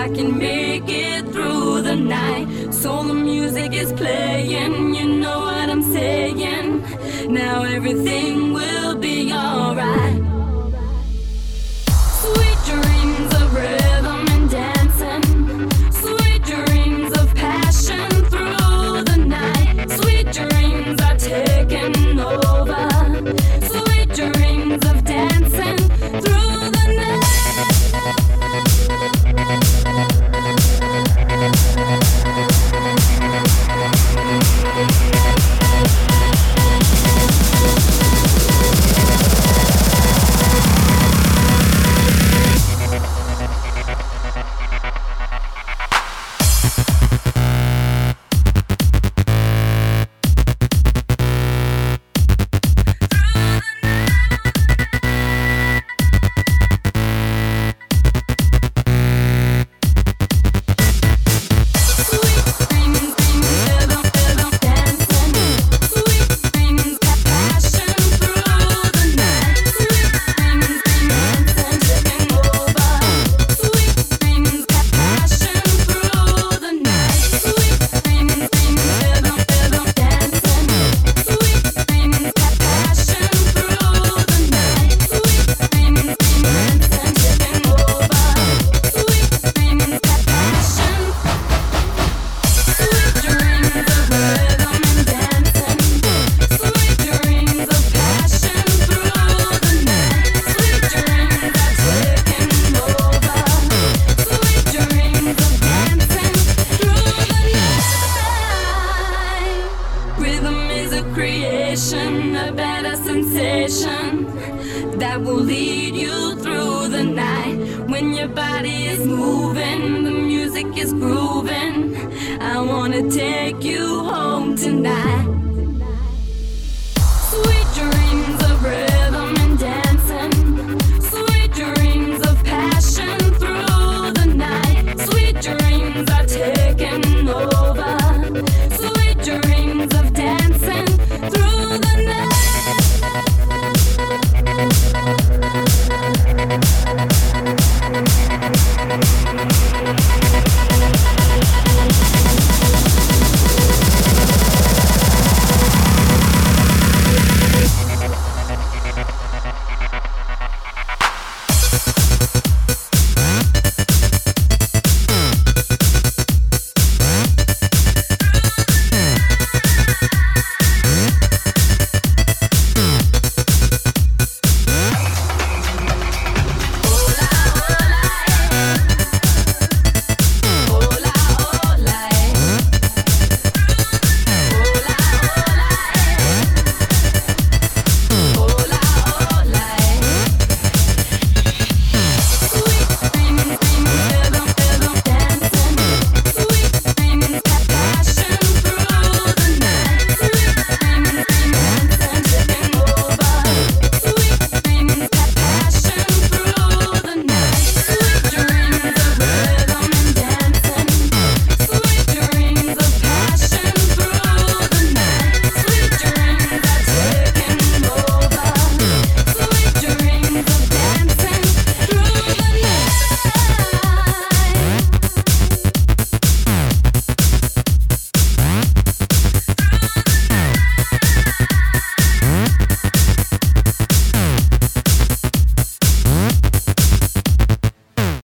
I can make it through the night. So the music is playing, you know what I'm saying. Now everything will be alright. Sweet dreams of rhythm and dancing, sweet dreams of passion through the night. Sweet dreams are taking over, sweet dreams of dancing through the night. A better sensation that will lead you through the night. When your body is moving, the music is grooving. I wanna take you home tonight.